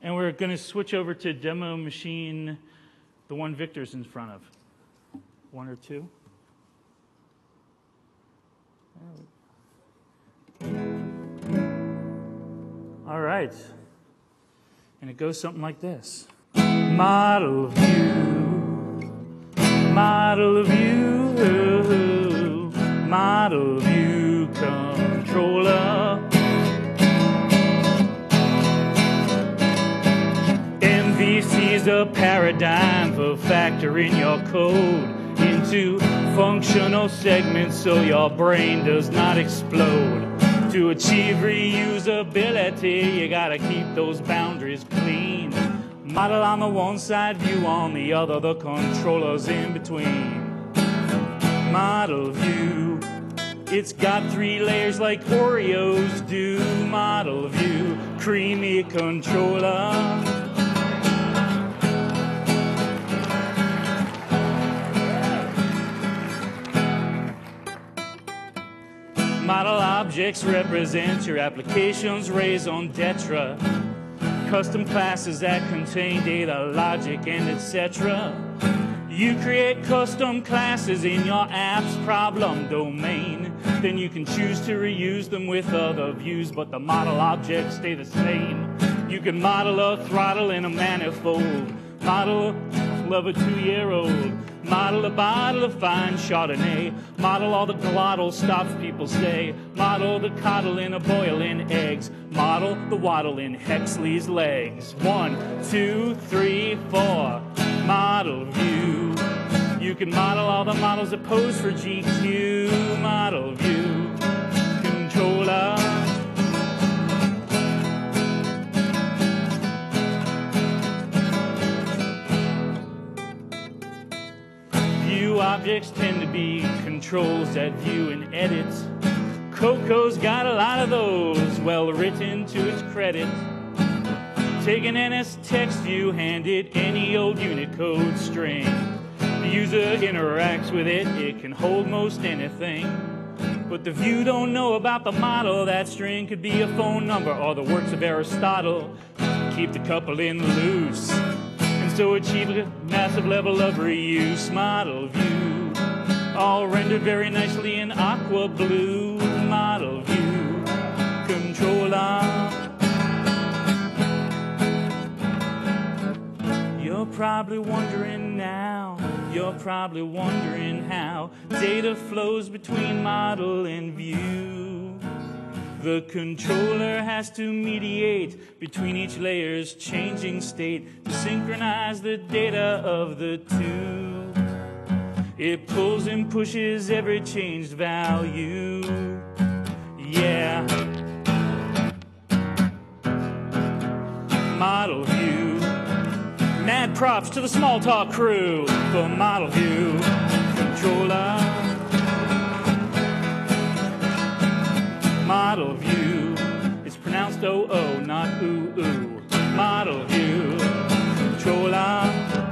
And we're going to switch over to demo machine, the one Victor's in front of. One or two. All right. And it goes something like this. Model view, model view, model view controller. MVC is a paradigm for factoring your code into functional segments so your brain does not explode. To achieve reusability, you gotta keep those boundaries clean. Model on the one side, view on the other, the controllers in between. Model view, it's got 3 layers like Oreos do. Model view, creamy controller. Model objects represent your application's raison d'etre. Custom classes that contain data, logic, and etc. You create custom classes in your app's problem domain. Then you can choose to reuse them with other views, but the model objects stay the same. You can model a throttle in a manifold. Model of a 2-year-old. Model a bottle of fine Chardonnay. Model all the glottal stops people say. Model the coddle in a boil in eggs. Model the waddle in Hexley's legs. 1, 2, 3, 4. Model view. You can model all the models that pose for GQ. Model view. Controller. Objects tend to be controls that view and edit. Coco's got a lot of those, well written to its credit. Take an NS text view, hand it any old Unicode string. The user interacts with it, it can hold most anything. But the view don't know about the model. That string could be a phone number or the works of Aristotle. Keep the coupling loose. So achieve a massive level of reuse. Model view, all rendered very nicely in aqua blue. Model view, controller. You're probably wondering now, you're probably wondering how data flows between model and view. The controller has to mediate between each layer's changing state to synchronize the data of the two. It pulls and pushes every changed value. Yeah. Model view. Mad props to the Smalltalk crew for model view controller. Model view, it's pronounced O-O, not ooh-ooh. Model view, controller.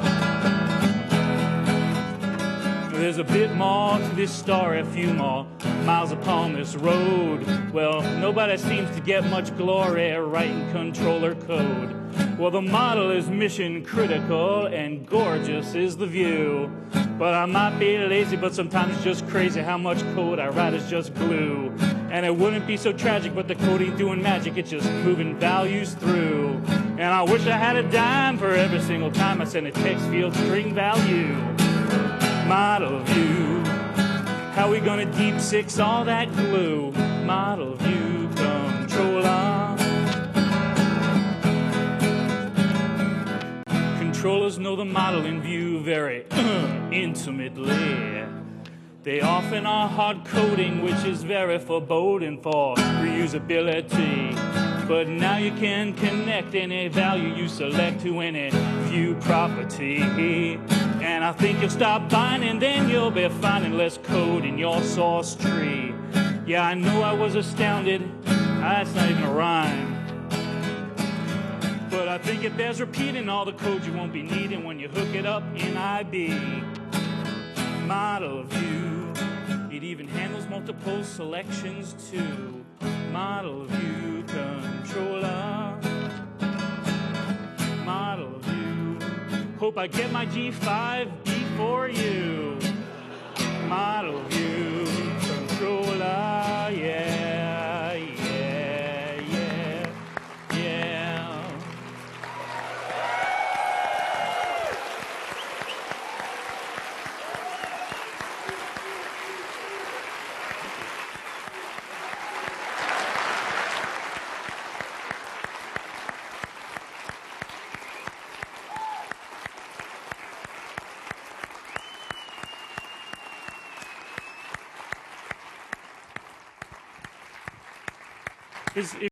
There's a bit more to this story, a few more miles upon this road. Well, nobody seems to get much glory writing controller code. Well, the model is mission critical and gorgeous is the view. But I might be lazy, but sometimes it's just crazy how much code I write is just glue. And it wouldn't be so tragic, but the code ain't doing magic, it's just moving values through. And I wish I had a dime for every single time I send a text field string value. Model view, how we gonna deep six all that glue? Model view controller. Controllers know the model in view very intimately. They often are hard coding, which is very foreboding for reusability. But now you can connect any value you select to any view property. And I think you'll stop buying and then you'll be finding less code in your source tree. Yeah, I know I was astounded. That's not even a rhyme. But I think it bears repeating all the code you won't be needing when you hook it up in IB. Model view, it even handles multiple selections too. Model view controller. Hope I get my G5 before you. Model view controller, yeah, yeah, yeah, yeah. Is